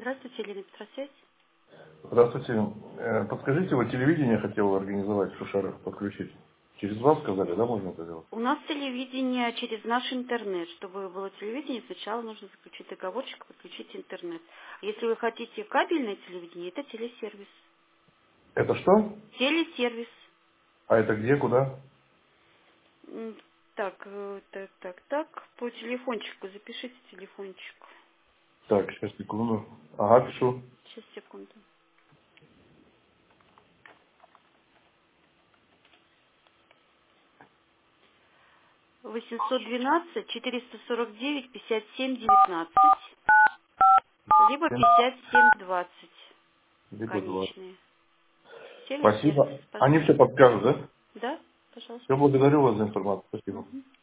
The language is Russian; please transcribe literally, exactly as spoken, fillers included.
Здравствуйте, Елена Петросвязь. Здравствуйте. Э, Подскажите, вот телевидение хотел организовать в Шушарах, подключить. Через вас сказали, да, можно это делать? У нас телевидение через наш интернет. Чтобы было телевидение, сначала нужно заключить договорчик, подключить интернет. Если вы хотите кабельное телевидение, это телесервис. Это что? Телесервис. А это где, куда? М, Так, э, так, так, так. По телефончику запишите телефончик. Так, сейчас, секунду. Ага, пишу. Сейчас, секунду. восемьсот двенадцать четыреста сорок девять пятьдесят семь девятнадцать, либо пятьдесят семь двадцать. Либо два. Конечные. Телесервис, Спасибо. Они пожалуйста. все подскажут, да? Да, пожалуйста. Все, благодарю вас за информацию. Спасибо. Мгм.